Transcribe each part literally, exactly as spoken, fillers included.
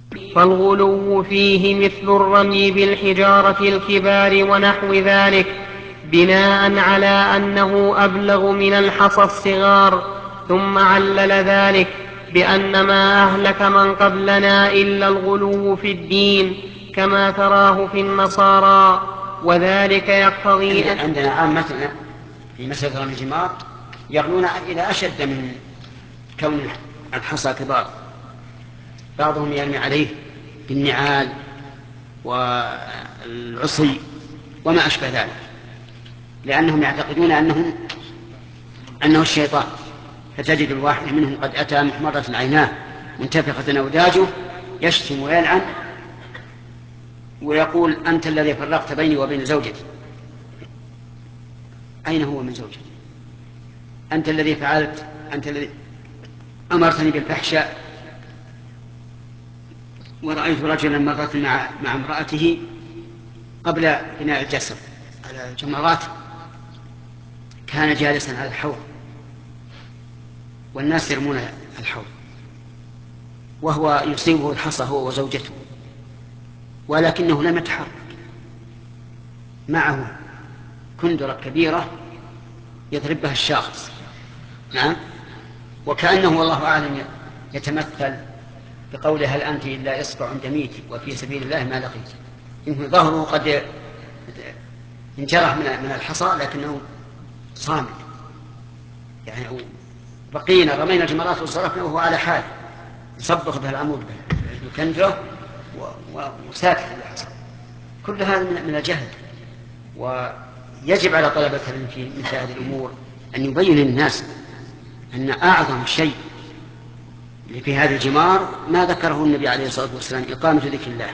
فالغلو فيه مثل الرمي بالحجارة الكبار ونحو ذلك، بناء على أنه أبلغ من الحصى الصغار. ثم علل ذلك بأن ما أهلك من قبلنا إلا الغلو في الدين كما تراه في النصارى، وذلك يقتضي أن عندنا عامتنا في مسألة رمي الجمار يغلون إلى أشد من كون الحصى كبار. بعضهم يرمي عليه بالنعال والعصي وما أشبه ذلك، لأنهم يعتقدون أنهم أنه الشيطان. فتجد الواحد منهم قد أتى محمرة عيناه منتفخة أوداجه يشتم ويلعن ويقول: أنت الذي فرقت بيني وبين زوجتي. أين هو من زوجتي؟ أنت الذي فعلت، أنت الذي أمرتني بالفحشاء. ورأيت رجلا مرة مع, مع امرأته قبل بناء الجسر على الجمرات، كان جالسا على الحوض والناس يرمون الحوض وهو يصيبه الحصى هو وزوجته، ولكنه لم يتحرك. معه كندرة كبيرة يضرب بها الشاخص. نعم. وكأنه والله أعلم يتمثل بقوله: هل أنت إلا إصبع دميت وفي سبيل الله ما لقيت. إنه ظهره قد انجرح من الحصى لكنه صامت، يعني بقينا رمينا الجمرات وصرفنا وهو على حال يصبغ بها العمود بكندره وساكت الحصى. كل هذا من الجهل. ويجب على طلبة العلم في مثل هذه الأمور أن يبين للناس أن أعظم شيء في هذه الجمار ما ذكره النبي عليه الصلاة والسلام: إقامة ذكر الله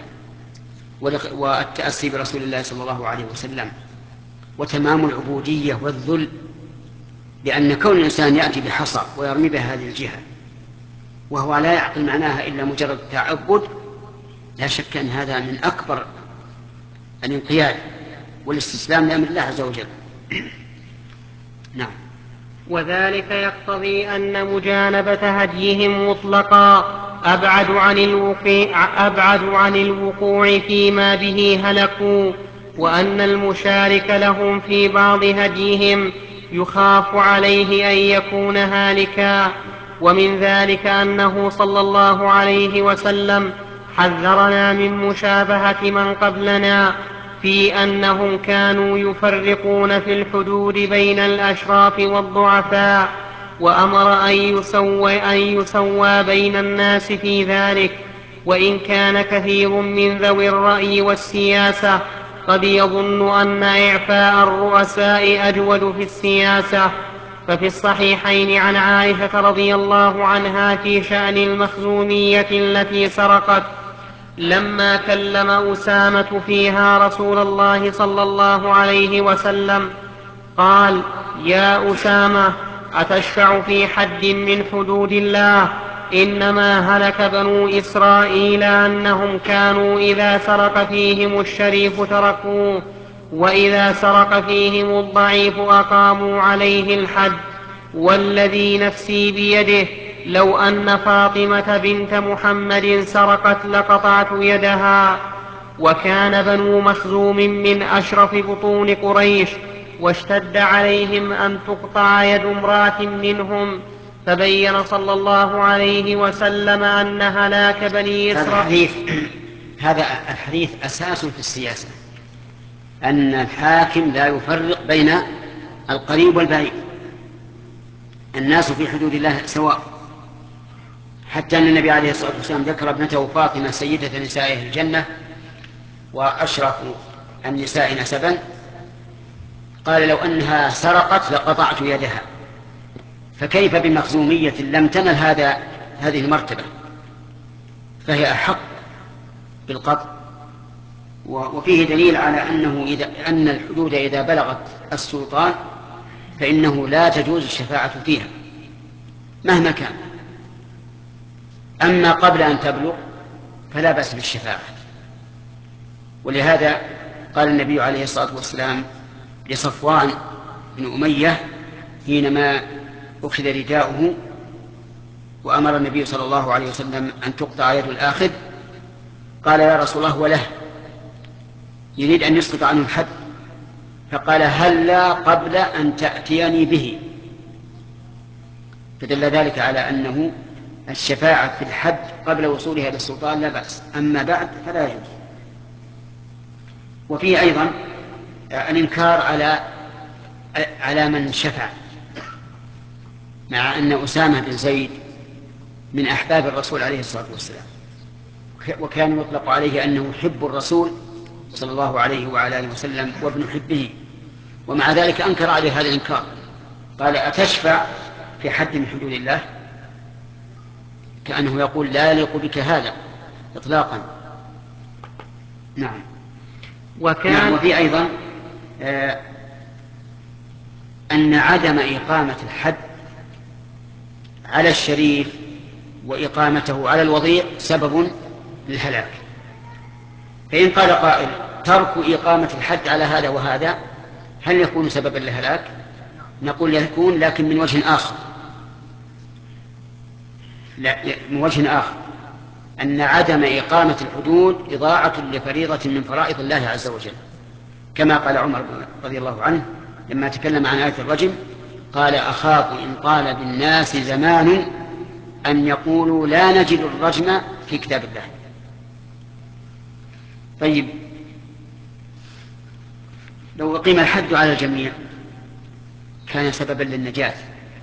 والتأسي برسول الله صلى الله عليه وسلم وتمام العبودية والذل. لأن كون الإنسان يأتي بحصى ويرمي بها هذه الجهة وهو لا يعقل معناها إلا مجرد تعبد، لا شك أن هذا من أكبر الانقياد والاستسلام لأمر الله عز وجل. نعم. وذلك يقتضي أن مجانبة هديهم مطلقا أبعد عن الوقوع, أبعد عن الوقوع فيما به هلكوا، وأن المشارك لهم في بعض هديهم يخاف عليه أن يكون هالكا. ومن ذلك أنه صلى الله عليه وسلم حذرنا من مشابهة من قبلنا في أنهم كانوا يفرقون في الحدود بين الأشراف والضعفاء، وأمر أن يسوى, أن يسوى بين الناس في ذلك. وإن كان كثير من ذوي الرأي والسياسة قد يظن أن إعفاء الرؤساء أجود في السياسة، ففي الصحيحين عن عائشة رضي الله عنها في شأن المخزومية التي سرقت لما كلم أسامة فيها رسول الله صلى الله عليه وسلم قال: يا أسامة، أتشفع في حد من حدود الله؟ إنما هلك بنو إسرائيل أنهم كانوا إذا سرق فيهم الشريف تركوه، وإذا سرق فيهم الضعيف أقاموا عليه الحد. والذي نفسي بيده لو أن فاطمة بنت محمد سرقت لقطعت يدها. وكان بنو مخزوم من أشرف بطون قريش، واشتد عليهم أن تقطع يد امرأة منهم، فبين صلى الله عليه وسلم أن هلاك بني إسرائيل. هذا الحديث أساس في السياسة، أن الحاكم لا يفرق بين القريب والبعيد. الناس في حدود الله سواء، حتى أن النبي عليه الصلاة والسلام ذكر ابنته فاطمة سيدة نسائه الجنة وأشرف النساء نسبا، قال: لو أنها سرقت لقطعت يدها. فكيف بمخزومية لم تنل هذا هذه المرتبة، فهي أحق بالقطع. وفيه دليل على أنه إذا أن الحدود إذا بلغت السلطان فإنه لا تجوز الشفاعة فيها مهما كان. أما قبل أن تبلغ فلا بأس بالشفاعة. ولهذا قال النبي عليه الصلاة والسلام لصفوان بن أمية حينما أخذ رداؤه وأمر النبي صلى الله عليه وسلم أن تقطع يد الآخذ، قال يا رسول الله وله، يريد أن يسقط عنه الحد، فقال هلا قبل أن تأتيني به، فدل ذلك على أنه الشفاعة في الحد قبل وصولها إلى السلطان لا بأس، أما بعد فلا يجوز. وفيه أيضا الإنكار على على من شفع، مع أن أسامة بن زيد من أحباب الرسول عليه الصلاة والسلام، وكان يطلق عليه أنه حب الرسول صلى الله عليه وعلى آله وسلم وابن حبه، ومع ذلك أنكر عليه هذا الإنكار، قال أتشفع في حد من حدود الله؟ كأنه يقول لا يليق بك هذا إطلاقا. نعم. وكان نعم. وفي أيضا آه أن عدم إقامة الحد على الشريف وإقامته على الوضيع سبب للهلاك. فإن قال قائل ترك إقامة الحد على هذا وهذا هل يكون سببا للهلاك؟ نقول يكون، لكن من وجه آخر، لا من وجه آخر، أن عدم إقامة الحدود إضاعة لفريضة من فرائض الله عز وجل، كما قال عمر رضي الله عنه لما تكلم عن آية الرجم، قال أخاف إن طال بالناس زمان أن يقولوا لا نجد الرجم في كتاب الله. طيب، لو أقيم الحد على الجميع كان سببا للنجاة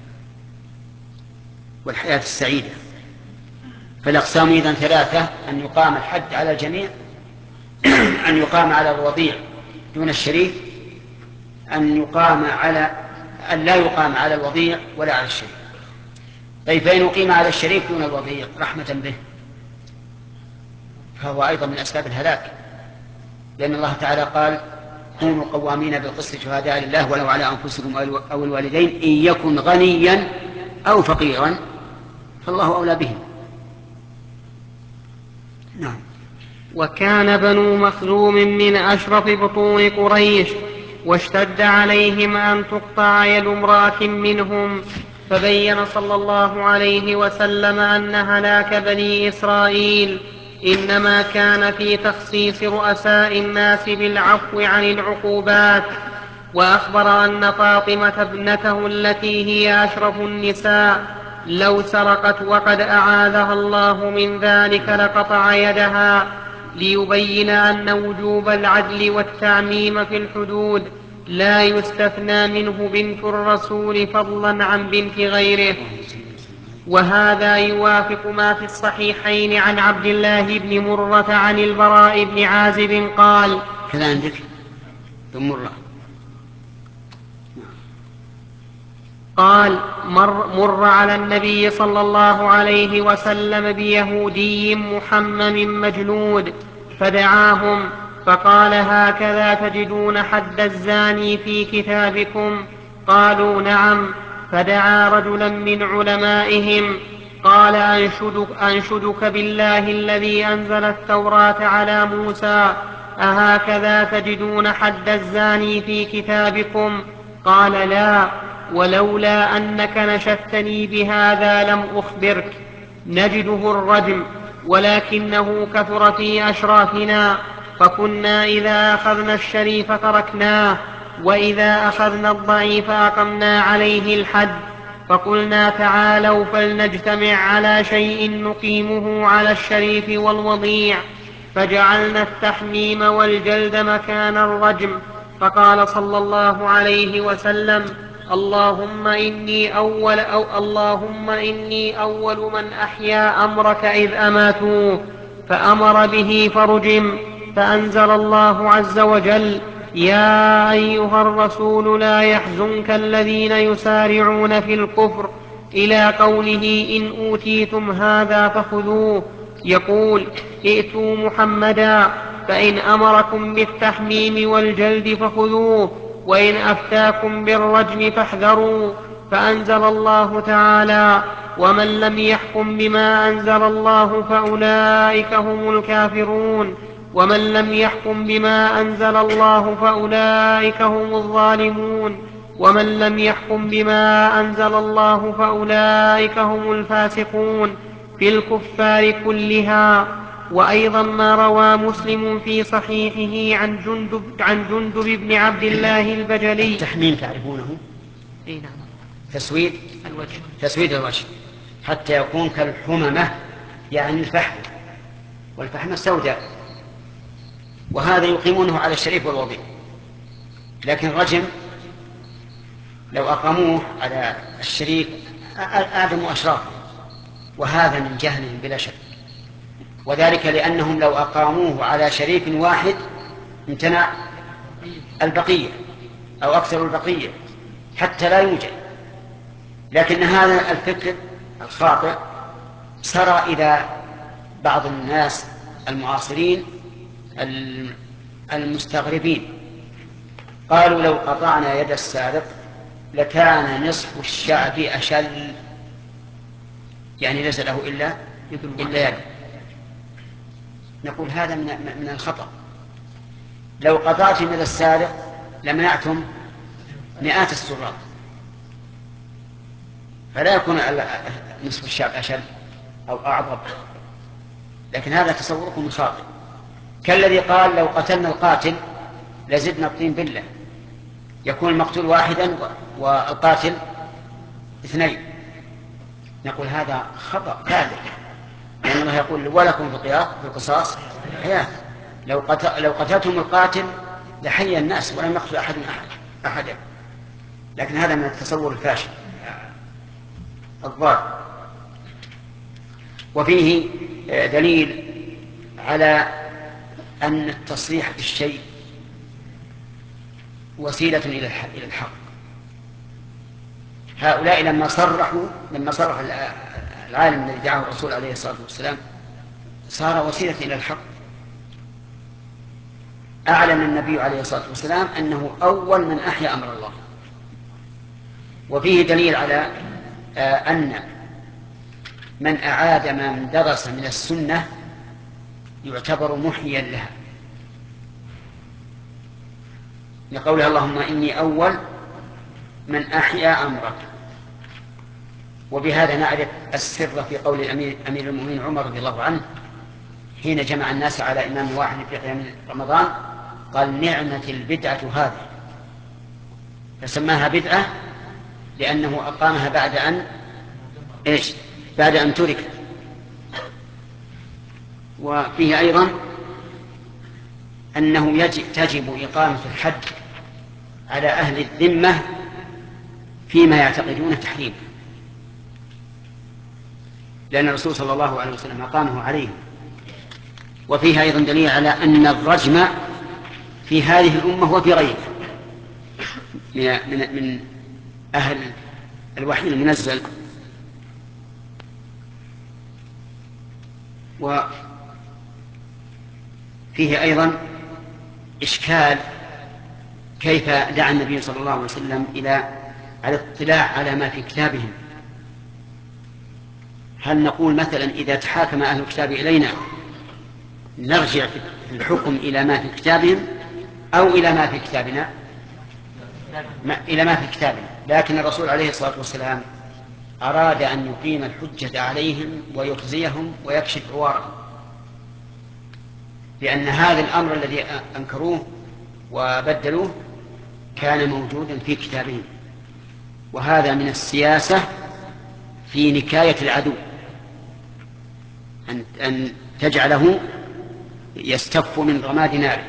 والحياة السعيدة. فالأقسام إذن ثلاثة: أن يقام الحد على الجميع، أن يقام على الوضيع دون الشريف، أن يقام على أن لا يقام على الوضيع ولا على الشريف. طيب، فإن أقيم على الشريف دون الوضيع رحمة به فهو أيضا من أسباب الهلاك، لأن الله تعالى قال كونوا قوامين بالقسط شهداء لله ولو على أنفسكم أو الوالدين إن يكن غنيا أو فقيرا فالله أولى بهم. نعم. وكان بنو مخزوم من أشرف بطون قريش، واشتد عليهم أن تقطع يد امرأة منهم، فبين صلى الله عليه وسلم أن هلاك بني إسرائيل إنما كان في تخصيص رؤساء الناس بالعفو عن العقوبات. وأخبر أن فاطمة ابنته التي هي أشرف النساء لو سرقت وقد أعاذها الله من ذلك لقطع يدها، ليبين أن وجوب العدل والتعميم في الحدود لا يستثنى منه بنت الرسول فضلا عن بنت غيره. وهذا يوافق ما في الصحيحين عن عبد الله بن مرة عن البراء بن عازب قال: كذا عندك مرة قال مر, مر على النبي صلى الله عليه وسلم بيهودي محمم مجلود فدعاهم فقال: هكذا تجدون حد الزاني في كتابكم؟ قالوا: نعم. فدعا رجلا من علمائهم قال: أنشدك, أنشدك بالله الذي أنزل التوراة على موسى، أهكذا تجدون حد الزاني في كتابكم؟ قال: لا، ولولا أنك نشدتني بهذا لم أخبرك. نجده الرجم، ولكنه كثر في أشرافنا، فكنا إذا أخذنا الشريف تركناه، وإذا أخذنا الضعيف أقمنا عليه الحد. فقلنا: تعالوا فلنجتمع على شيء نقيمه على الشريف والوضيع، فجعلنا التحميم والجلد مكان الرجم. فقال صلى الله عليه وسلم: اللهم إني أول, أو اللهم إني أول من أحيا أمرك إذ أماتوه، فأمر به فرجم. فأنزل الله عز وجل: يا أيها الرسول لا يحزنك الذين يسارعون في الكفر، إلى قوله: إن أوتيتم هذا فخذوه. يقول: ائتوا محمدا، فإن أمركم بالتحميم والجلد فخذوه، وإن أفتاكم بالرجم فاحذروا. فأنزل الله تعالى: ومن لم يحكم بما أنزل الله فأولئك هم الكافرون، ومن لم يحكم بما أنزل الله فأولئك هم الظالمون، ومن لم يحكم بما أنزل الله فأولئك هم الفاسقون. في الكفار كلها. وأيضا ما روى مسلم في صحيحه عن جندب, عن جندب بن عبد الله البجلي. التحميم تعرفونه؟ اي نعم. تسويد الوجه. تسويد الوجه حتى يكون كالحممة، يعني الفحم، والفحم السوداء، وهذا يقيمونه على الشريف والوضيع. لكن الرجم لو أقاموه على الشريف أعدموا أشرافه، وهذا من جهلهم بلا شك، وذلك لأنهم لو أقاموه على شريف واحد امتنع البقية أو أكثر البقية حتى لا يوجد. لكن هذا الفكر الخاطئ سرى إلى بعض الناس المعاصرين المستغربين، قالوا لو قطعنا يد السارق لكان نصف الشعب أشل، يعني ليس له إلا إلا يد. نقول هذا من من الخطأ. لو قطعتم يد السارق لمنعتم مئات السراق، فلا يكون نصف الشعب أشل أو أعظم. لكن هذا تصوركم خاطئ، كالذي قال لو قتلنا القاتل لزدنا الطين بلة، يكون المقتول واحدا والقاتل اثنين. نقول هذا خطأ كاذب، لأن الله يقول ولكم في القصاص حياة. لو قتل لو قتلتم القاتل لحي الناس ولم يقتل أحد أحد أحدا. لكن هذا من التصور الفاشل الضال. وفيه دليل على أن التصريح بالشيء وسيلة إلى الحق. هؤلاء لما صرحوا لما صرح العالم الذي دعاه الرسول عليه الصلاة والسلام صار وسيلة إلى الحق. أعلن النبي عليه الصلاة والسلام أنه أول من أحيا أمر الله. وفيه دليل على أن من أعاد ما اندرس من السنة يعتبر محيا لها، لقولها اللهم إني أول من أحيا أمرك. وبهذا نعرف السر في قول الأمير أمير المؤمنين عمر رضي الله عنه حين جمع الناس على إمام واحد في قيام رمضان، قال نعمة البدعة هذه، فسماها بدعة لأنه أقامها بعد أن إيش بعد أن ترك. وفيه أيضا أنه يجب تجب إقامة الحد على أهل الذمة فيما يعتقدون تحريمه، لأن الرسول صلى الله عليه وسلم أقامه عليهم. وفيها أيضا دليل على أن الرجم في هذه الأمة وفي غيرها من, من أهل الوحي المنزل. وفيه أيضا إشكال كيف دعا النبي صلى الله عليه وسلم إلى على الاطلاع على ما في كتابهم. هل نقول مثلا إذا تحاكم أهل الكتاب إلينا نرجع في الحكم إلى ما في كتابهم أو إلى ما في كتابنا؟ ما إلى ما في كتابنا. لكن الرسول عليه الصلاة والسلام أراد أن يقيم الحجة عليهم ويخزيهم ويكشف عوارهم، لأن هذا الأمر الذي أنكروه وبدلوه كان موجودا في كتابهم. وهذا من السياسة في نكاية العدو، أن, أن تجعله يستف من رماد ناره.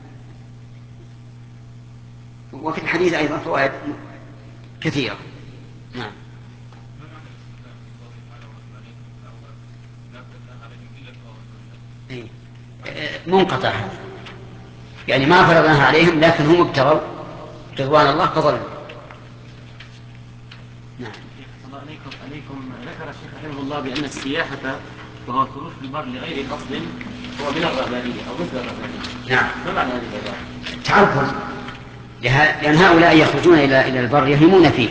وفي الحديث أيضا فوائد كثيرة. نعم. منقطع، يعني ما فرضناها عليهم لكن هم ابتغوا رضوان الله فظلموا. نعم. الله عليكم عليكم ذكر الشيخ رحمه الله بأن السياحة وهو الخروج في البر لغير قصد هو من الرهبانية أو مثل الرهبانية. نعم. ما معنى هذه العبارة؟ تعرفون لأن هؤلاء يخرجون إلى إلى البر يهيمون فيه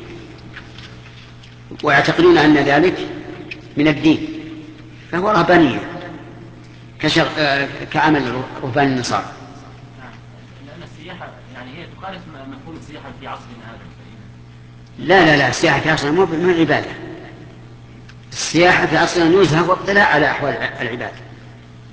ويعتقدون أن ذلك من الدين، فهو رهبانية كشغ... كعمل رهبان النصارى. نعم. لأن السياحة يعني هي تخالف مفهوم السياحة في عصرنا هذا. لا لا لا السياحة في عصرنا مو من العبادة. السياحة في عصرنا نزهة واطلاع على أحوال العباد.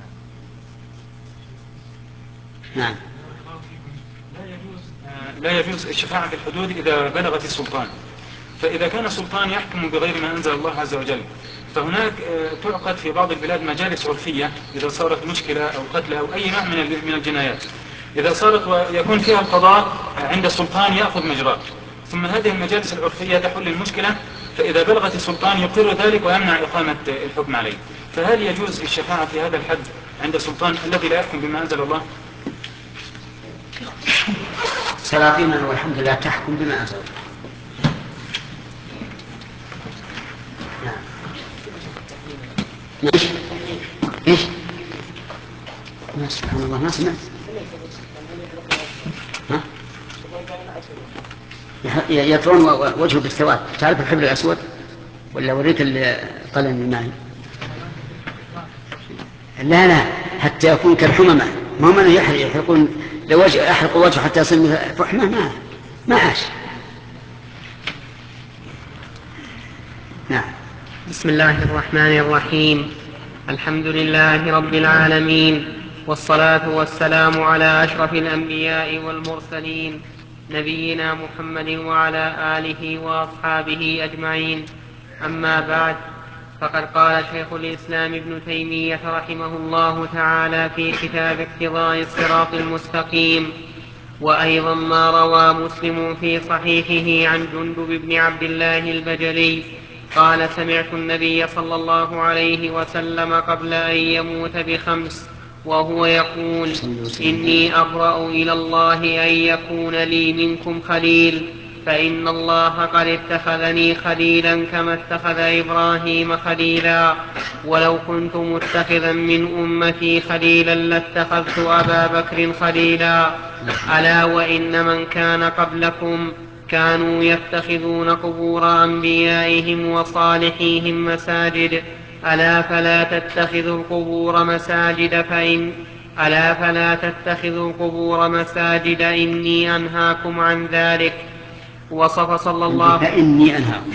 نعم. لا يجوز لا يجوز الشفاعة في الحدود إذا بلغت السلطان. فإذا كان السلطان يحكم بغير ما أنزل الله عز وجل، فهناك تعقد في بعض البلاد مجالس عرفية إذا صارت مشكلة أو قتل أو أي نوع من الجنايات، إذا صارت ويكون فيها القضاء عند السلطان يأخذ مجراه، ثم هذه المجالس العرفية تحل المشكلة، فإذا بلغت السلطان يقر ذلك ويمنع إقامة الحكم عليه. فهل يجوز الشفاعة في هذا الحد عند السلطان الذي لا يحكم بما أنزل الله؟ سلاطيننا والحمد لله تحكم بما أنزل الله. نعم. ايش؟ ايش؟ ما سبحان الله ما سمعت. ها؟ يطرون وجهه بالسواد. تعرف الحبر الأسود ولا وريك القلم الماء؟ لا لا حتى يكون كالحممة، ما هو من يحرق يحرقون لو يحرق وجهه حتى يصير فحمة ما ما عاش. نعم. بسم الله الرحمن الرحيم. الحمد لله رب العالمين، والصلاة والسلام على أشرف الأنبياء والمرسلين، نبينا محمد وعلى آله وأصحابه أجمعين. أما بعد، فقد قال شيخ الإسلام ابن تيمية رحمه الله تعالى في كتاب اقتضاء الصراط المستقيم: وأيضا ما روى مسلم في صحيحه عن جندب بن عبد الله البجلي قال: سمعت النبي صلى الله عليه وسلم قبل أن يموت بخمس وهو يقول: إني أبرأ إلى الله أن يكون لي منكم خليل، فإن الله قد اتخذني خليلا كما اتخذ إبراهيم خليلا، ولو كنت متخذا من أمتي خليلا لاتخذت أبا بكر خليلا. ألا وإن من كان قبلكم كانوا يتخذون قبور أنبيائهم وصالحيهم مساجد، ألا فلا تتخذوا القبور مساجد فإن ألا فلا تتخذوا القبور مساجد إني أنهاكم عن ذلك. وصف صلى الله عليه وسلم فإني أنهاكم،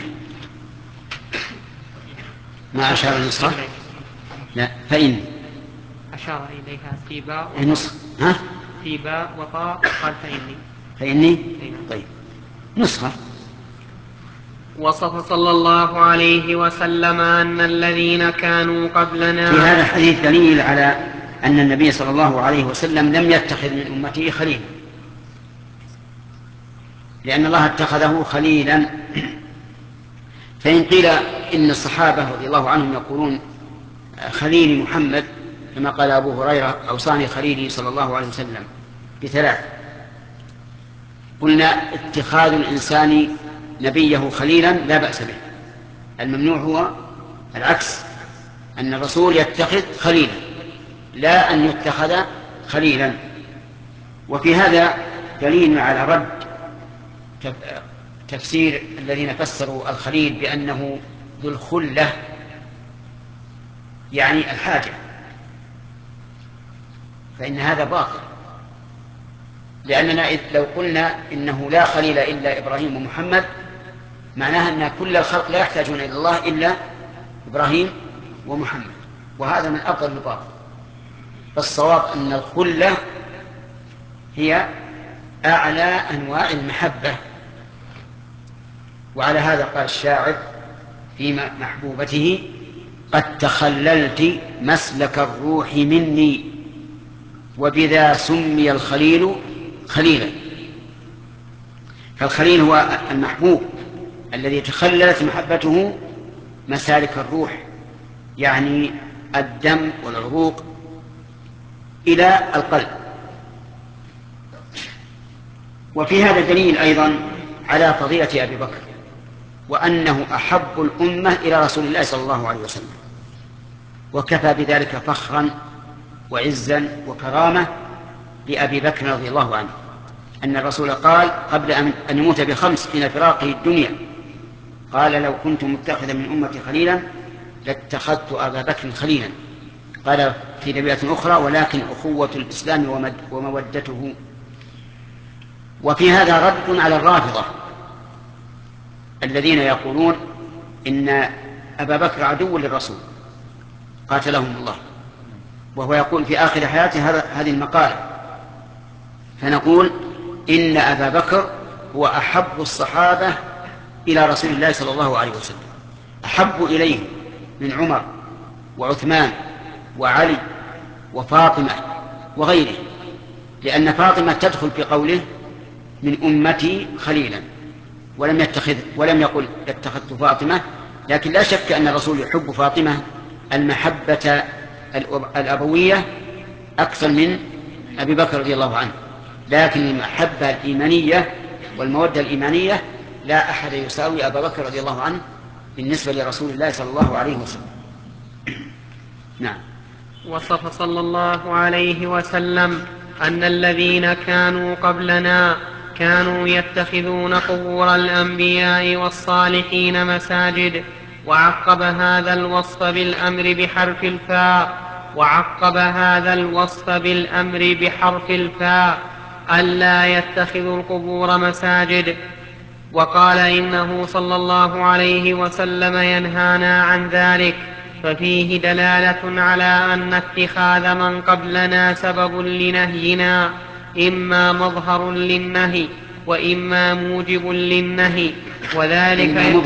ما أشار النسخة؟ لا فإن أشار إليها في باء النسخة ها؟ في باء وطاء قال فإني فإني طيب نسخة. وصف صلى الله عليه وسلم أن الذين كانوا قبلنا. في هذا الحديث دليل على أن النبي صلى الله عليه وسلم لم يتخذ من أمته خليلا، لأن الله اتخذه خليلا. فإن قيل إن الصحابة رضي الله عنهم يقولون خليل محمد كما قال أبو هريرة: أوصاني خليلي صلى الله عليه وسلم بثلاث، قلنا اتخاذ الإنسان نبيه خليلا لا بأس به. الممنوع هو العكس، أن الرسول يتخذ خليلا لا أن يتخذ خليلا. وفي هذا دليل على رد تفسير الذين فسروا الخليل بأنه ذو الخلة، يعني الحاجة، فإن هذا باطل، لأننا لو قلنا إنه لا خليل إلا إبراهيم ومحمد معناها أن كل الخلق لا يحتاجون إلى الله إلا إبراهيم ومحمد، وهذا من أفضل الباطل. فالصواب أن الخلة هي أعلى أنواع المحبة. وعلى هذا قال الشاعر في محبوبته: قد تخللت مسلك الروح مني وبذا سمي الخليل خليلا. فالخليل هو المحبوب الذي تخللت محبته مسالك الروح، يعني الدم والعروق إلى القلب. وفي هذا دليل أيضا على فضيلة أبي بكر، وأنه أحب الأمة إلى رسول الله صلى الله عليه وسلم، وكفى بذلك فخرا وعزا وكرامة لأبي بكر رضي الله عنه أن الرسول قال قبل أن يموت بخمس حين فراقه الدنيا، قال: لو كنت متخذا من أمتي خليلا لاتخذت أبا بكر خليلا. قال في رواية أخرى: ولكن أخوة الإسلام ومودته. وفي هذا رد على الرافضة الذين يقولون إن أبا بكر عدو للرسول قاتلهم الله، وهو يقول في آخر حياته هذه المقالة: فنقول إن أبا بكر هو أحب الصحابة إلى رسول الله صلى الله عليه وسلم، أحب إليه من عمر وعثمان وعلي وفاطمة وغيره، لأن فاطمة تدخل في قوله من أمتي خليلا، ولم يتخذ ولم يقل اتخذت فاطمة، لكن لا شك أن الرسول يحب فاطمة المحبة الأبوية أكثر من أبي بكر رضي الله عنه، لكن المحبة الإيمانية والمودة الإيمانية لا أحد يساوي أبا بكر رضي الله عنه بالنسبة لرسول الله صلى الله عليه وسلم. نعم. وصف صلى الله عليه وسلم أن الذين كانوا قبلنا كانوا يتخذون قبور الأنبياء والصالحين مساجد، وعقب هذا الوصف بالأمر بحرف الفاء وعقب هذا الوصف بالأمر بحرف الفاء ألا يتخذوا القبور مساجد، وقال إنه صلى الله عليه وسلم ينهانا عن ذلك، ففيه دلالة على أن اتخاذ من قبلنا سبب لنهينا، إما مظهر للنهي وإما موجب للنهي، وذلك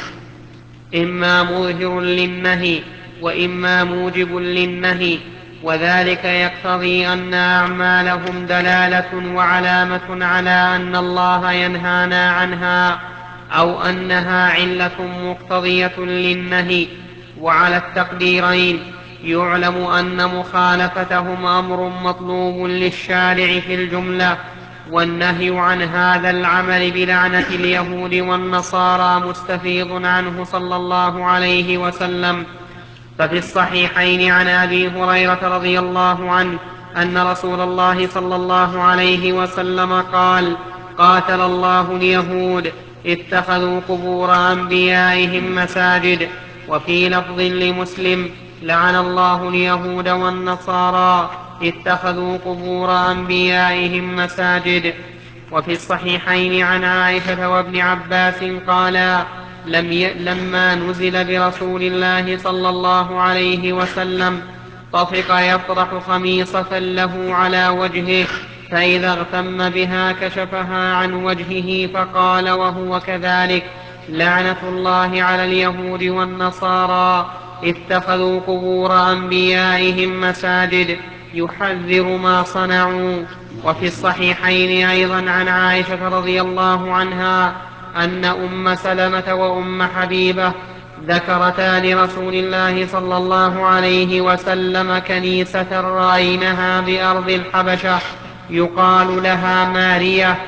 إما مظهر للنهي وإما موجب للنهي، وذلك يقتضي أن أعمالهم دلالة وعلامة على أن الله ينهانا عنها، أو أنها علة مقتضية للنهي. وعلى التقديرين يعلم أن مخالفتهم أمر مطلوب للشارع في الجملة، والنهي عن هذا العمل بلعنة اليهود والنصارى مستفيض عنه صلى الله عليه وسلم. ففي الصحيحين عن أبي هريرة رضي الله عنه أن رسول الله صلى الله عليه وسلم قال: قاتل الله اليهود اتخذوا قبور أنبيائهم مساجد. وفي لفظ لمسلم: لعن الله اليهود والنصارى اتخذوا قبور أنبيائهم مساجد. وفي الصحيحين عن عائشة وابن عباس قالا: لم ي... لما نزل برسول الله صلى الله عليه وسلم طفق يطرح خميصة له على وجهه، فإذا اغتم بها كشفها عن وجهه فقال وهو كذلك: لعنة الله على اليهود والنصارى اتخذوا قبور أنبيائهم مساجد، يحذر ما صنعوا. وفي الصحيحين أيضا عن عائشة رضي الله عنها أن أم سلمة وأم حبيبة ذكرتا لرسول الله صلى الله عليه وسلم كنيسة رأينها بأرض الحبشة يقال لها مارية،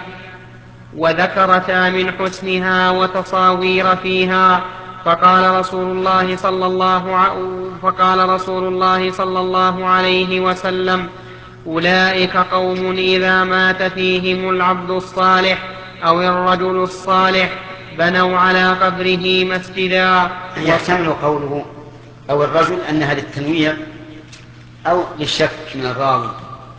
وذكرتا من حسنها وتصاوير فيها، فقال رسول الله صلى الله ع... فقال رسول الله صلى الله عليه وسلم: أولئك قوم إذا مات فيهم العبد الصالح أو الرجل الصالح بنوا على قبره مسجدا. يحتمل قوله أو الرجل أنها للتنويع أو للشك من الراوي،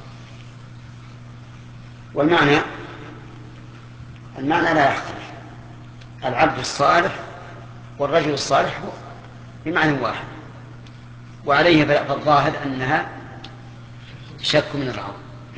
والمعنى المعنى لا يختلف، العبد الصالح والرجل الصالح بمعنى واحد، وعليه فالظاهر أنها شك من الراوي.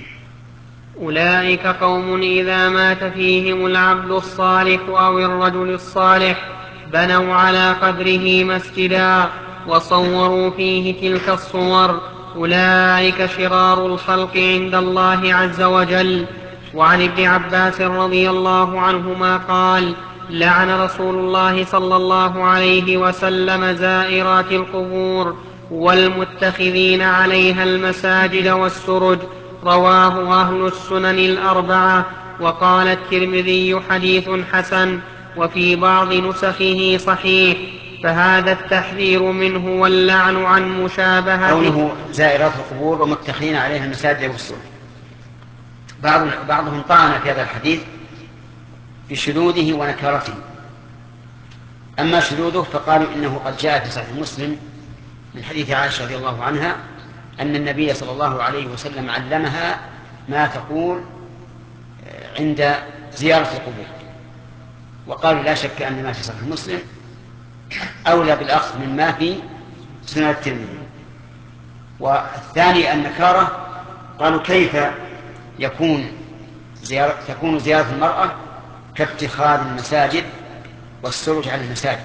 أولئك قوم إذا مات فيهم العبد الصالح أو الرجل الصالح بنوا على قبره مسجدا وصوروا فيه تلك الصور، أولئك شرار الخلق عند الله عز وجل. وعن ابن عباس رضي الله عنهما قال: لعن رسول الله صلى الله عليه وسلم زائرات القبور والمتخذين عليها المساجد والسرج. رواه أهل السنن الأربعة. وقال الترمذي: حديث حسن، وفي بعض نسخه صحيح. فهذا التحذير منه واللعن عن مشابهته. قوله زائرات القبور ومتخذين عليها المساجد والسرج، بعض بعضهم طعن في هذا الحديث بشذوذه ونكارته. أما شذوذه فقالوا إنه قد جاء في صحيح مسلم من حديث عائشة رضي الله عنها أن النبي صلى الله عليه وسلم علمها ما تقول عند زيارة القبور، وقالوا لا شك أن ما في صحيح مسلم أولى بالأخذ من ما في سنن الترمذي. والثاني النكارة، قالوا كيف يكون زيارة تكون زيارة المرأة كاتخاذ المساجد والسرج على المساجد،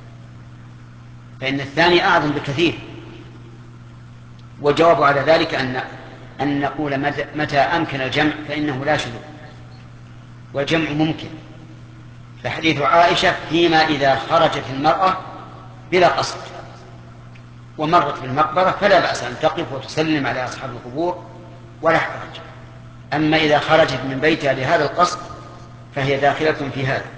فإن الثاني أعظم بكثير. وجواب على ذلك أن أن نقول متى أمكن الجمع فإنه لا شذوذ، والجمع ممكن. فحديث عائشة فيما إذا خرجت المرأة بلا قصد ومرت بالمقبرة فلا بأس أن تقف وتسلم على أصحاب القبور ولا حرج. أما إذا خرجت من بيتها لهذا القصد فهي داخلة في هذا.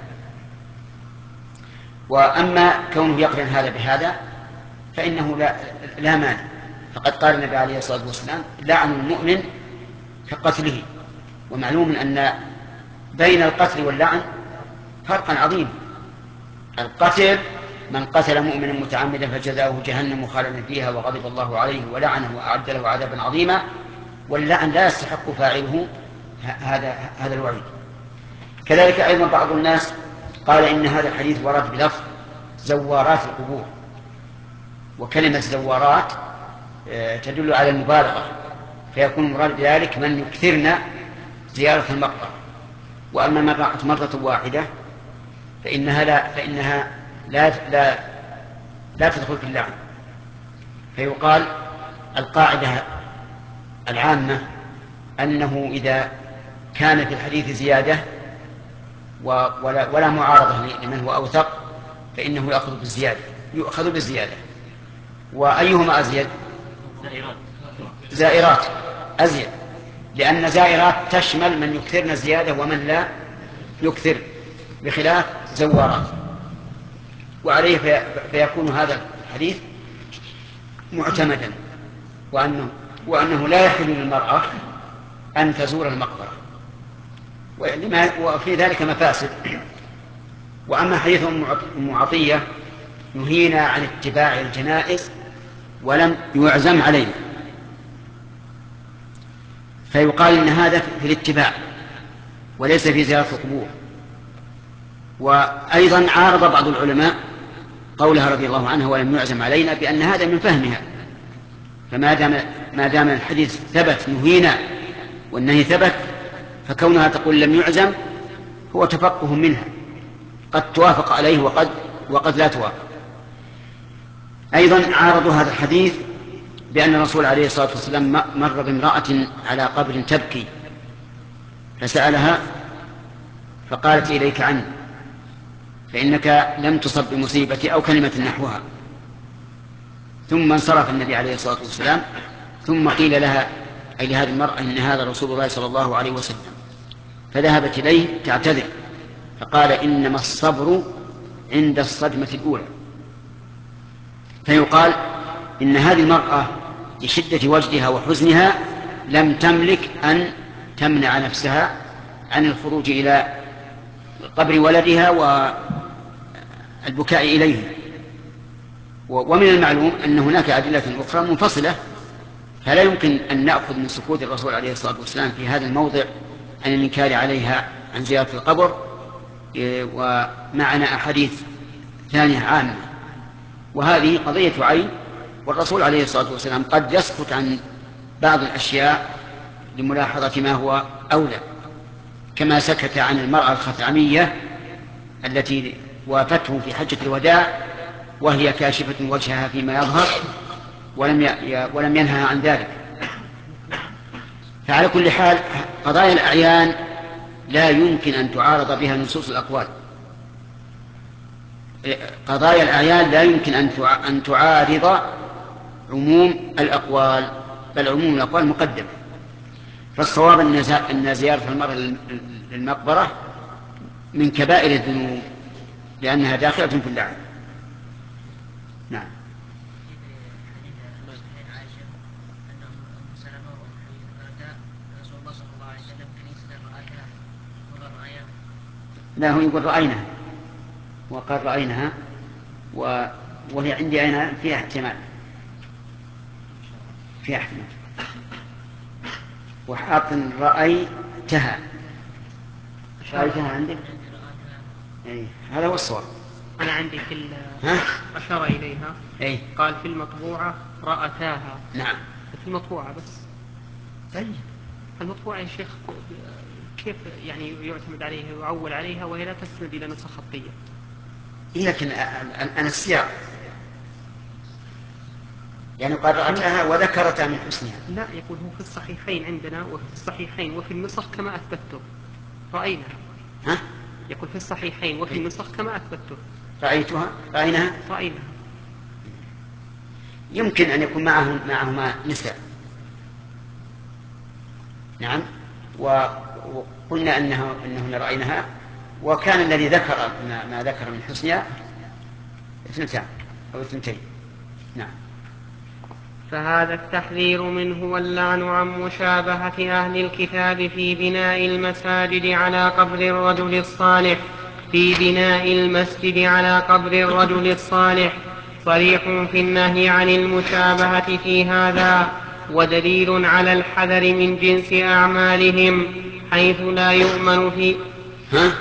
وأما كونه يقرن هذا بهذا فإنه لا, لا مانع، فقد قال النبي عليه الصلاة والسلام لعن المؤمن كقتله. ومعلوم أن بين القتل واللعن فرقا عظيما. القتل من قتل مؤمنا متعمدا فجزاؤه جهنم خالدا فيها وغضب الله عليه ولعنه وأعد له عذابا عظيما، واللعن لا يستحق فاعله هذا هذا الوعيد. كذلك أيضا بعض الناس قال إن هذا الحديث ورد بلفظ زوارات القبور، وكلمة زوارات تدل على المبالغة، فيكون مراد بذلك من يكثرن زيارة المقبرة. وأما من راحت مرة واحدة فإنها لا فإنها لا لا لا تدخل في اللعن. فيقال القاعدة العامة أنه إذا كان في الحديث زيادة ولا, ولا معارضة لمن هو أوثق فإنه يأخذ بالزيادة يؤخذ بالزيادة. وأيهما أزيد؟ زائرات أزيد، لأن زائرات تشمل من يكثرن الزيادة ومن لا يكثر، بخلاف زوارات. وعليه في فيكون هذا الحديث معتمدا، وأنه, وأنه لا يحل للمرأة أن تزور المقبرة، وفي ذلك مفاسد. وأما حديث أم عطية نهينا عن اتباع الجنائز ولم يعزم علينا، فيقال إن هذا في الاتباع وليس في زيارة القبور. وأيضا عارض بعض العلماء قولها رضي الله عنها ولم يعزم علينا بأن هذا من فهمها، فما دام ما دام الحديث ثبت نهينا والنهي ثبت، فكونها تقول لم يعزم هو تفقه منها، قد توافق عليه وقد وقد لا توافق. أيضا عارضوا هذا الحديث بأن الرسول عليه الصلاة والسلام مر بامرأة على قبر تبكي فسألها فقالت إليك عني فإنك لم تصب بمصيبتي أو كلمة نحوها. ثم انصرف النبي عليه الصلاة والسلام، ثم قيل لها أي لهذه المرأة إن هذا رسول الله صلى الله عليه وسلم، فذهبت إليه تعتذر فقال إنما الصبر عند الصدمة الأولى. فيقال إن هذه المرأة لشدة وجدها وحزنها لم تملك أن تمنع نفسها عن الخروج إلى قبر ولدها والبكاء إليه. ومن المعلوم أن هناك أدلة أخرى منفصلة، فلا يمكن أن نأخذ من سكوت الرسول عليه الصلاة والسلام في هذا الموضع عن الإنكار عليها عن زيارة القبر، ومعنا أحاديث ثانية عامة. وهذه قضية عين، والرسول عليه الصلاة والسلام قد يسكت عن بعض الأشياء لملاحظة ما هو أولى، كما سكت عن المرأة الخثعمية التي وافته في حجة الوداع وهي كاشفة وجهها فيما يظهر ولم ولم ينهى عن ذلك. فعلى كل حال قضايا الأعيان لا يمكن أن تعارض بها نصوص الأقوال. قضايا الأعيان لا يمكن أن تعارض عموم الأقوال، بل عموم الأقوال مقدم. فالصواب أن زيارة المرأة للمقبرة من كبائر الذنوب لأنها داخلة في اللعن. نعم. لا، هو يقول رأيناها وقال رأيناها و... وهي عندي عينها فيها احتمال فيها احتمال وحاط رأيتها. رأيتها عندك؟ أي هذا هو الصواب. أنا عندي في أشار إليها أي. قال في المطبوعة رأتاها. نعم. في المطبوعة بس. طيب المطبوعة يا شيخ كيف يعني يعتمد عليها ويعول عليها وهي لا تستند إلى نسخ خطية؟ لكن أنا السياق يعني قرأتها وذكرتها من حسنها. لا، يقول هو في الصحيحين عندنا وفي الصحيحين وفي النسخ كما أثبته رأيناها. ها؟ يقول في الصحيحين وفي النسخ كما أثبته. رأيتها رأيناها رأيناها. يمكن أن يكون معه معهما نساء. نعم. وقلنا أنه أنه رأيناها، وكان الذي ذكر ما, ما ذكر من حسنها اثنتان أو اثنتين. نعم. فهذا التحذير منه واللعن عن مشابهة أهل الكتاب في بناء المساجد على قبر الرجل الصالح في بناء المسجد على قبر الرجل الصالح صريح في النهي عن المشابهة في هذا، ودليل على الحذر من جنس أعمالهم حيث لا يؤمن في ها؟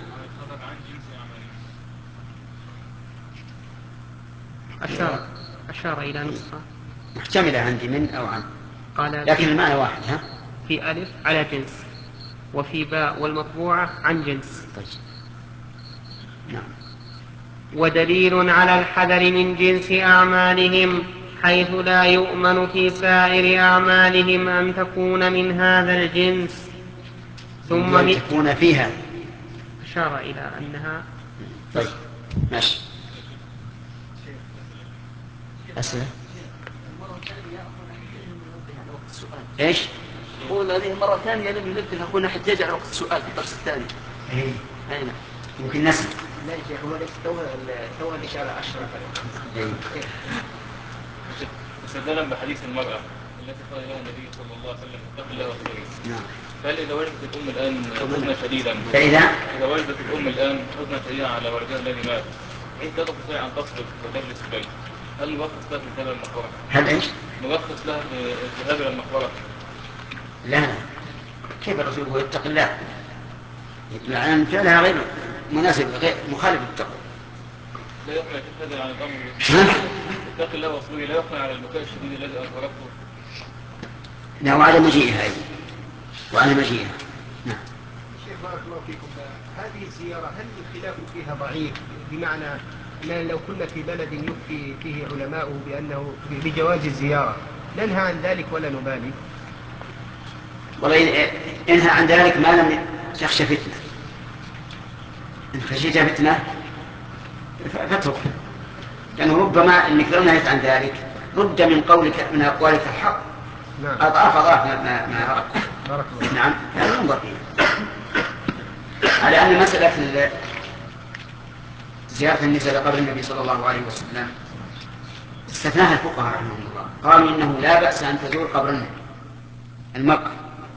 أشار, أشار إلى نسخة محتملة عندي من أو عن، قال لكن المعنى واحد. ها؟ في ألف على جنس، وفي باء والمطبوعة عن جنس. طيب. نعم. ودليل على الحذر من جنس أعمالهم حيث لا يؤمن في سائر أعمالهم أن تكون من هذا الجنس. ثم أن تكون فيها. أشار إلى أنها. طيب ماشي. أسئلة؟ إيش؟ يقول هذه مرة ثانية لم ينبه أخونا حجاج على وقت السؤال في الدرس الثاني. إيه. أين؟ يمكن نسي. لا يا شيخ، هو ليس تو الإشارة عشرة. استدلالا بحديث المرأة التي قال لها النبي صلى الله عليه وسلم اتق الله واصبري. نعم. هل إذا وجدت الأم الآن حزنا شديدا فإذا إذا وجدت الأم الآن حزنا شديدا على ولدها الذي مات، حين لا تستطيع أن تصبر وتجلس في البيت، هل نرخص لها في الذهاب إلى المقبرة؟ هل إيش؟ نرخص لها في الذهاب إلى المقبرة؟ لا. كيف الرسول يقول اتق الله؟ لأن فعلها غير مناسب، غير مخالف للتقوى. لا يقنع هذا عن الأمر. اتق الله واصبري لا يقنع على البكاء الشديد الذي أظهرته. لا، وعلى مجيئها أيضا، وعلى مجيئها. نعم. شيخ بارك الله فيكم، هذه الزيارة هل الخلاف فيها ضعيف؟ بمعنى أننا لو كنا في بلد يفتي فيه علماؤه بأنه بجواز الزيارة ننهى عن ذلك ولا نبالي؟ والله انهى عن ذلك ما لم تخشى فتنة. إن خشيت فتنة فاترك، لأنه ربما أنك لو نهيت عن ذلك رد من قولك من أقوالك الحق. نعم. أضعاف أضعاف ما ما أردت. بارك الله. نعم. هذا ينظر فيه. على أن مسألة زيارة النساء لقبر النبي صلى الله عليه وسلم استثناها الفقهاء رحمهم الله، قالوا إنه لا بأس أن تزور قبر النبي المرأة.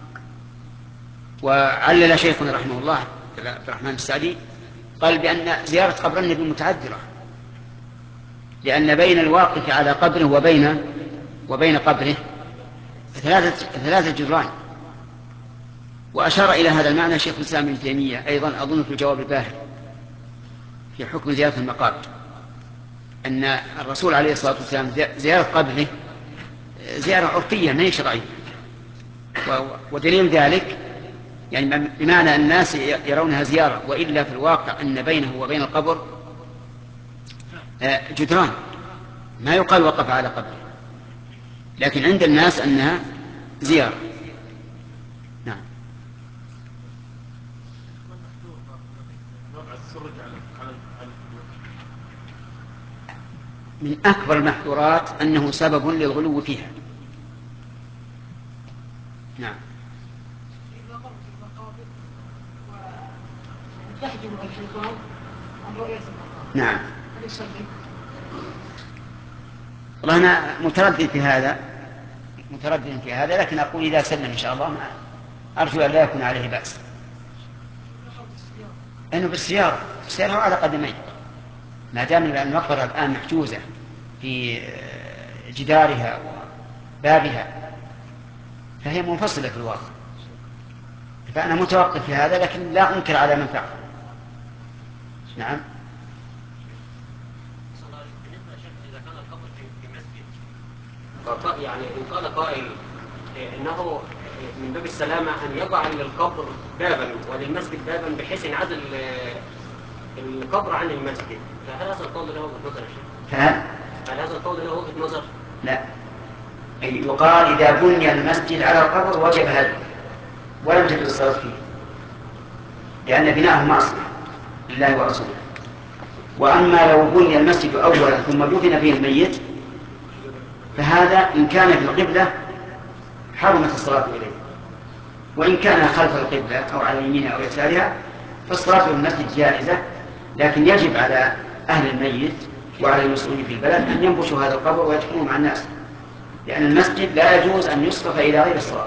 وعلل شيخنا رحمه الله عبد الرحمن السعدي قال بأن زيارة قبر النبي متعذرة، لأن بين الواقف على قبره وبين وبين قبره ثلاثة ثلاثة جدران. وأشار إلى هذا المعنى شيخ الإسلام ابن تيمية أيضا أظن في الجواب الباهر في حكم زيارة المقابر، أن الرسول عليه الصلاة والسلام زيارة قبره زيارة عرفية ما هي شرعية. ودليل ذلك يعني بمعنى الناس يرونها زيارة، وإلا في الواقع أن بينه وبين القبر جدران ما يقال وقف على قبره، لكن عند الناس أنها زيارة. نعم. من أكبر المحظورات أنه سبب للغلو فيها. نعم. نعم. والله أنا متردد في هذا متردد في هذا لكن أقول إذا سلم إن شاء الله ما أرجو أن لا يكون عليه بأس. إنه بالسيارة السيارة على قدمين، ما دام المقبرة الآن محجوزة في جدارها وبابها فهي منفصلة في الواقع، فأنا متوقف في هذا لكن لا أنكر على من فعل. نعم. إذا كان القبر في مسجد، يعني إن قال قائل إنه من باب السلامة أن يضع للقبر بابا وللمسجد بابا بحيث ينعزل القبر عن المسجد، فهل هذا القول له وجهة نظر يا شيخ؟ فهل؟ هل هذا القول له وجهة نظر؟ لا، يقال إذا بني المسجد على القبر وجب هدمه ولم تجوز الصلاة فيه، لأن بناءه معصية لله ورسوله. وأما لو بني المسجد أولا ثم دفن فيه الميت فهذا إن كان في القبلة حرمت الصلاة إليه، وإن كان خلف القبلة أو على يمينها أو يسارها فالصلاة في المسجد جائزة، لكن يجب على أهل الميت وعلى المسؤولين في البلد أن ينبشوا هذا القبر ويدفنوه مع الناس، لأن المسجد لا يجوز أن يصرف إلى غير الصلاة.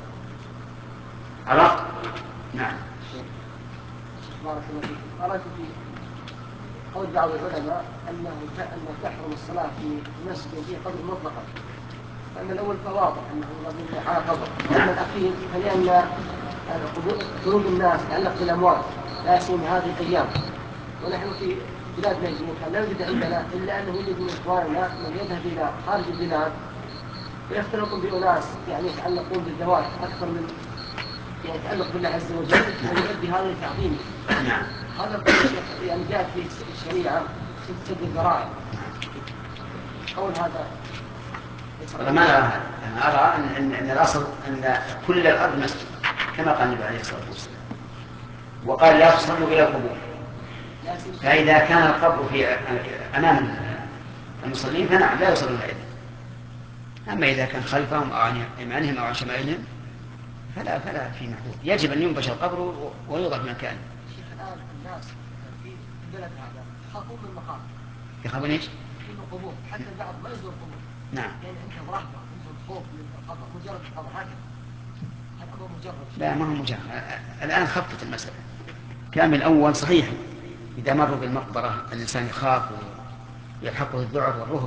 عرفت؟ نعم. بارك الله فيك. قرأت في قول بعض العلماء أنه أن تحرم الصلاة في مسجد فيه قبر مطلقا، فأن الأول فواضح أنه يضرب على قبر، وأما الأخير فلأن قلوب الناس تعلق بالأموات لا يكون هذه الأيام، ونحن في بلادنا لا يوجد عندنا إلا أنه يوجد من إخواننا من يذهب إلى خارج البلاد ويختلطون بأناس يعني يتعلقون بالذوات أكثر من يعني يتعلق بالله عز وجل، ويؤدي هذا لتعظيمه. نعم. هذا يعني جاء في الشريعة سد الذرائع. قول هذا والله ما أرى، أنا أرى أن, أن, أن الأصل أن كل الأرض مسجد كما قال النبي عليه الصلاة والسلام، وقال لا تصلوا إلى القبور، فإذا كان القبر في أمام المصلين فنعم لا يصلون إليه، أما إذا كان خلفهم أو عن يمانهم أو عن شمالهم فلا فلا في محدود، يجب أن ينبش القبر ويوضع في مكانه. شيخ الآن الناس في البلد هذا يخافون من المقابر. يخافون ايش؟ من القبور، حتى البعض ما يزور القبور. نعم. يعني عندهم رهبة، عندهم خوف من القبر، مجرد القبر هكذا. هذا أمر مجرد. لا ما هو مجرد، الآن خفت المسألة. كان الأول صحيح إذا مروا بالمقبرة الإنسان يخاف ويلحقه الذعر والرهب،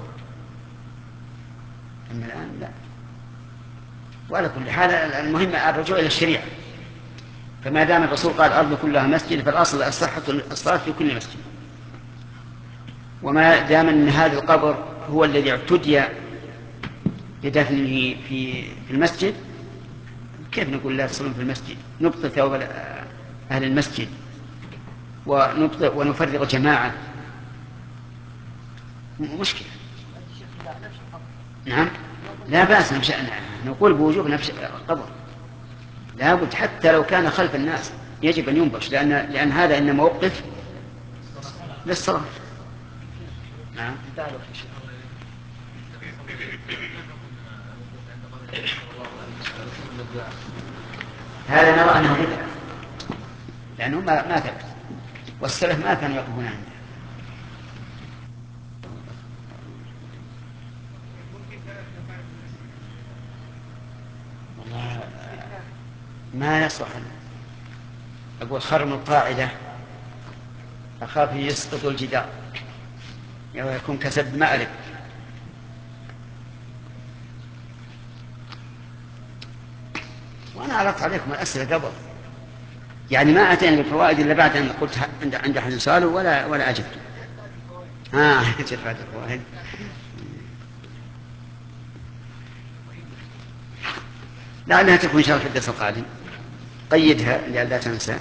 أما الآن لا. وعلى كل حال المهم الرجوع إلى الشريعة، فما دام الرسول قال الأرض كلها مسجد فالأصل الصحة الصلاة في كل مسجد، وما دام أن هذا القبر هو الذي اعتدي بدفنه في المسجد كيف نقول لا تصلون في المسجد؟ نبطل ثواب أهل المسجد ونبطل ونفرغ الجماعة، مشكلة. نعم لا بأس نقول بوجوب نفس القبر، لا بد حتى لو كان خلف الناس يجب أن ينبش، لأن, لأن هذا إنما وقف للصلاة. نعم. هذا نرى أنه بدعة لأنه ما ما ثبت، والسلف ما كانوا يقفون عنده. والله ما يصلح، أقول خرم القاعدة أخاف يسقط الجدار ويكون كسب مأرب. وأنا عرضت عليكم الأسئلة قبل، يعني ما أتينا بالفوائد إلا بعد أن قلت عند عند أحد سؤاله ولا ولا أجبت. ها جرفت الفوائد. لعلها تكون إن شاء الله في الدرس القادم، قيدها لئلا تنسى.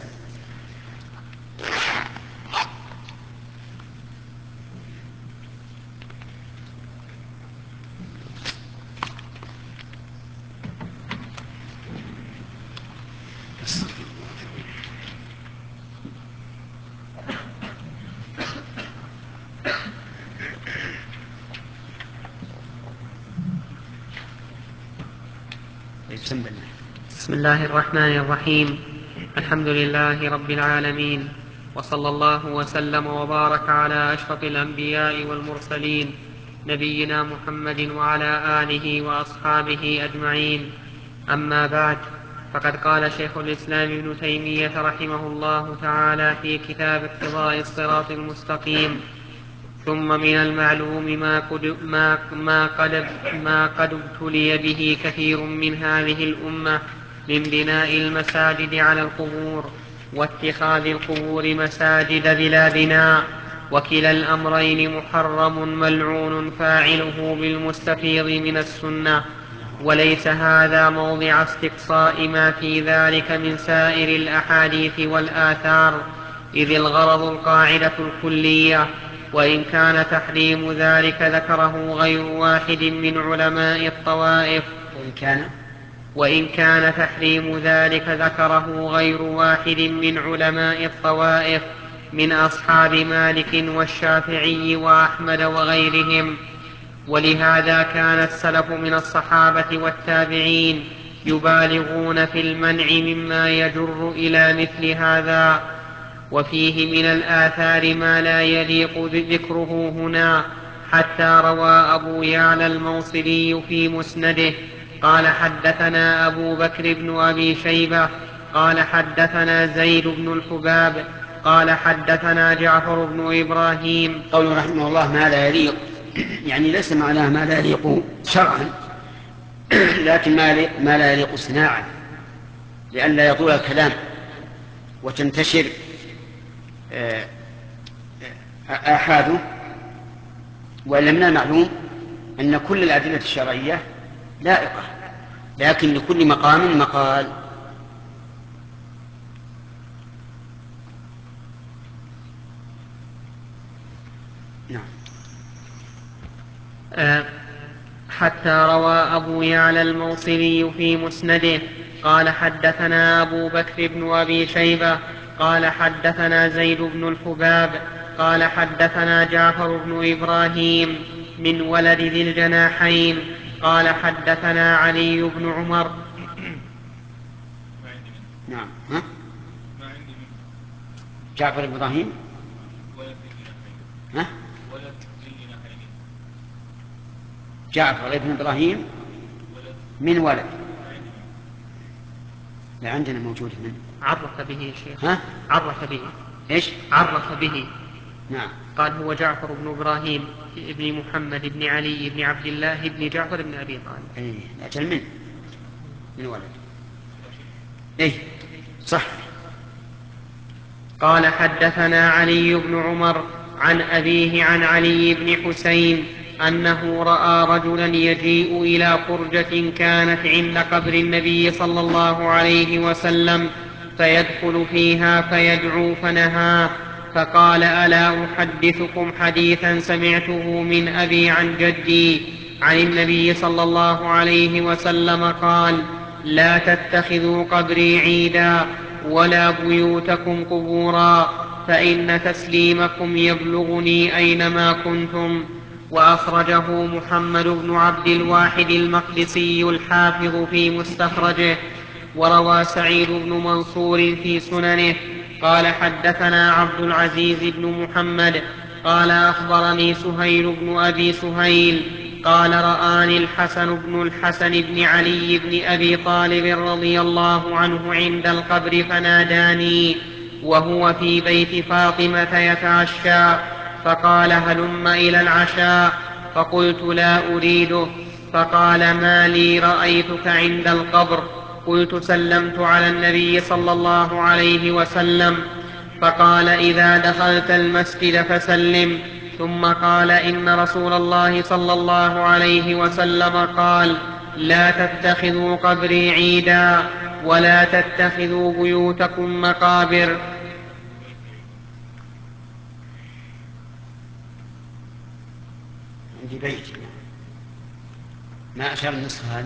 بسم الله الرحمن الرحيم. الحمد لله رب العالمين، وصلى الله وسلم وبارك على أشرف الأنبياء والمرسلين نبينا محمد وعلى آله وأصحابه أجمعين. أما بعد، فقد قال شيخ الإسلام ابن تيمية رحمه الله تعالى في كتاب اقتضاء الصراط المستقيم: ثم من المعلوم ما قد, ما, ما قد, ما قد ابتلي به كثير من هذه الأمة من بناء المساجد على القبور واتخاذ القبور مساجد بلا بناء، وكلا الأمرين محرم ملعون فاعله بالمستفيض من السنة. وليس هذا موضع استقصاء ما في ذلك من سائر الأحاديث والآثار، إذ الغرض القاعدة الكلية. وإن كان تحريم ذلك ذكره غير واحد من علماء الطوائف وإن كان وإن كان تحريم ذلك ذكره غير واحد من علماء الطوائف من أصحاب مالك والشافعي وأحمد وغيرهم. ولهذا كان السلف من الصحابة والتابعين يبالغون في المنع مما يجر إلى مثل هذا. وفيه من الآثار ما لا يليق ذكره هنا، حتى روى أبو يعلى الموصلي في مسنده قال حدثنا أبو بكر بن أبي شيبة قال حدثنا زيد بن الحباب قال حدثنا جعفر بن إبراهيم. قوله رحمه الله ما لا يليق، يعني ليس معناه ما لا يليق شرعا، لكن ما لا يليق صناعا، لئلا يطول الكلام وتنتشر آحاده. وإلا من المعلوم أن كل الأدلة الشرعية لائقة، لكن لكل مقام مقال. نعم. أه حتى روى أبو يعلى الموصلي في مسنده قال حدثنا أبو بكر بن أبي شيبة قال حدثنا زيد بن الحباب قال حدثنا جعفر بن إبراهيم من ولد ذي الجناحين قال حدثنا علي بن عمر. نعم. ها؟ جعفر بن إبراهيم ها؟ جعفر بن إبراهيم من ولد، لا عندنا موجود هنا. عرف به يا شيخ. ها؟ عرف به. ايش؟ عرف به. نعم. قال هو جعفر بن إبراهيم ابن محمد بن علي بن عبد الله بن جعفر بن أبي طالب. ايه أجل من من ولد. ايه صح. قال حدثنا علي بن عمر عن أبيه عن علي بن حسين أنه رأى رجلا يجيء إلى فرجة كانت عند قبر النبي صلى الله عليه وسلم فيدخل فيها فيدعو فنهاه، فقال ألا أحدثكم حديثا سمعته من أبي عن جدي عن النبي صلى الله عليه وسلم قال لا تتخذوا قبري عيدا ولا بيوتكم قبورا، فإن تسليمكم يبلغني أينما كنتم. وأخرجه محمد بن عبد الواحد المقدسي الحافظ في مستخرجه. وروى سعيد بن منصور في سننه قال حدثنا عبد العزيز بن محمد قال أخبرني سهيل بن أبي سهيل قال رآني الحسن بن الحسن بن علي بن أبي طالب رضي الله عنه عند القبر فناداني وهو في بيت فاطمة يتعشى، فقال هلم إلى العشاء، فقلت لا أريده، فقال ما لي رأيتك عند القبر؟ قلت سلمت على النبي صلى الله عليه وسلم. فقال إذا دخلت المسجد فسلم. ثم قال إن رسول الله صلى الله عليه وسلم قال لا تتخذوا قبري عيدا ولا تتخذوا بيوتكم مقابر. عندي بيت ما أشار النسخة هذه.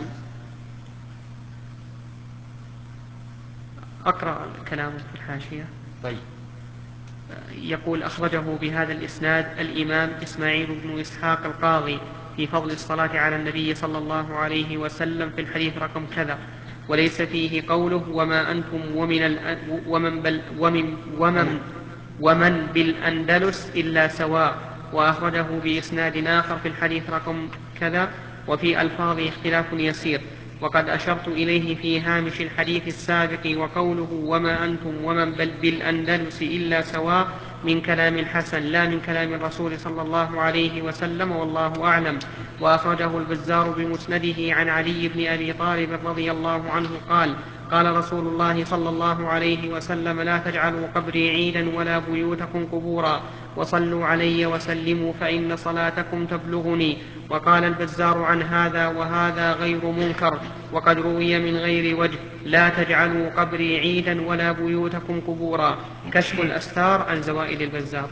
أقرأ الكلام في الحاشية. طيب. يقول أخرجه بهذا الإسناد الإمام إسماعيل بن إسحاق القاضي في فضل الصلاة على النبي صلى الله عليه وسلم في الحديث رقم كذا، وليس فيه قوله وما أنتم ومن, ومن, بل ومن, ومن, ومن بالأندلس إلا سواء. وأخرجه بإسناد آخر في الحديث رقم كذا وفي ألفاظ اختلاف يسير، وقد أشرت إليه في هامش الحديث السابق. وقوله وما أنتم ومن بل بالأندلس إلا سواء من كلام الحسن لا من كلام الرسول صلى الله عليه وسلم، والله أعلم. وأخرجه البزار بمسنده عن علي بن أبي طالب رضي الله عنه قال قال رسول الله صلى الله عليه وسلم لا تجعلوا قبري عيدا ولا بيوتكم قبورا. وصلوا علي وسلموا فإن صلاتكم تبلغني. وقال البزار عن هذا وهذا غير منكر. وقد روي من غير وجه لا تجعلوا قبري عيدا ولا بيوتكم قبورا. كشف الأستار عن زوائد البزار.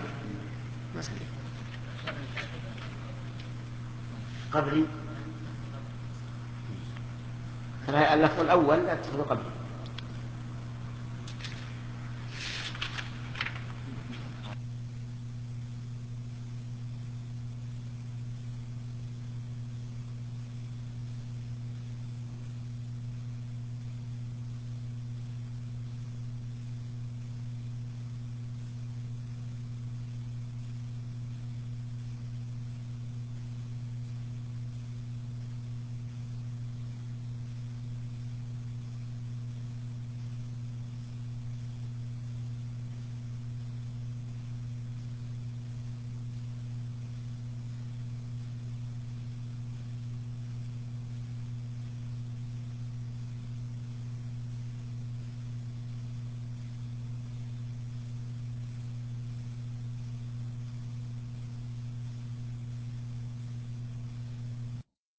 قبري اللفظ الأول لا تدخل قبري.